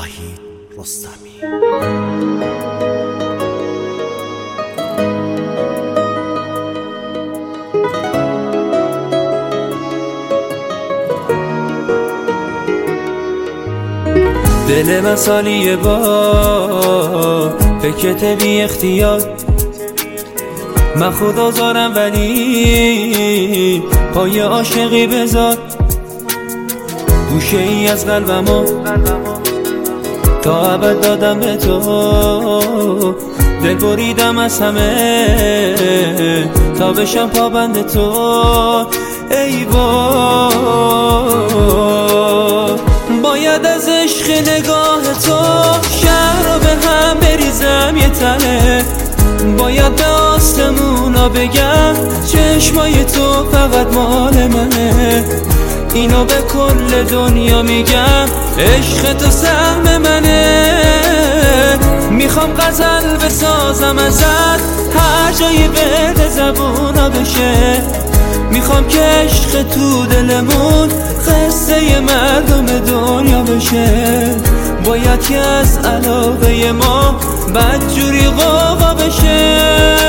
وحید رستمی. دل من سالیه با فکرت بی اختیار، من خدا زارم ولی پای عاشقی بذار. گوشه ای از قلبمو تا ابد دادم به تو، دل بریدم از همه تا بشم پابند تو. ای باید از عشق نگاه تو شهر رو به هم بریزم یه تنه، باید به آسمونا بگم چشمای تو فقط مال منه. اینو به کل دنیا میگم عشق تو سهم منه. میخوام غزل بسازم ازت هر جایی برد زبونا بشه، میخوام که عشق تو دلمون قصه مردم دنیا بشه. باید که از علاقه ما بدجوری غوغا بشه.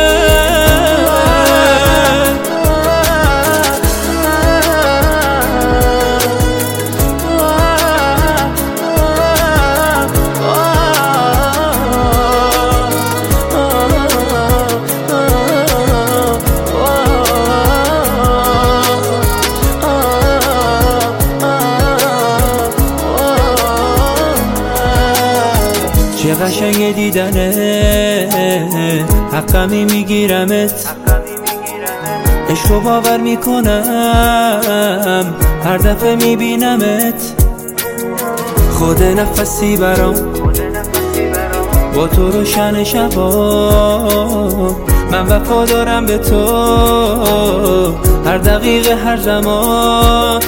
چه قشنگ دیدنه، حقمی میگیرمت، عشقو باور میکنم هر دفعه میبینمت. خود نفسی برام با تو روشن شبا، من وفادارم به تو هر دقیقه هر زمان.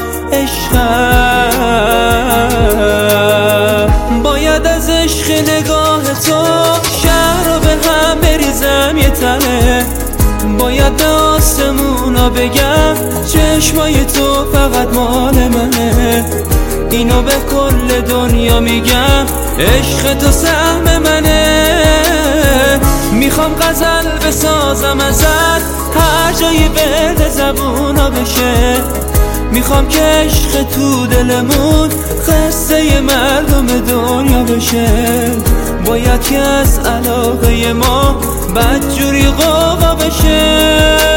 عشقم باید از عشق نگاه تو شهر رو به هم بریزم یه تنه، باید به آسمونا بگم چشمای تو فقط مال منه. اینو به کل دنیا میگم عشق تو سهم منه. میخوام غزل بسازم ازت هر جایی برد زبونا بشه، میخوام که عشق تو دلمون قصه مردم دنیا بشه. باید که از علاقه ما بدجوری غوغا بشه.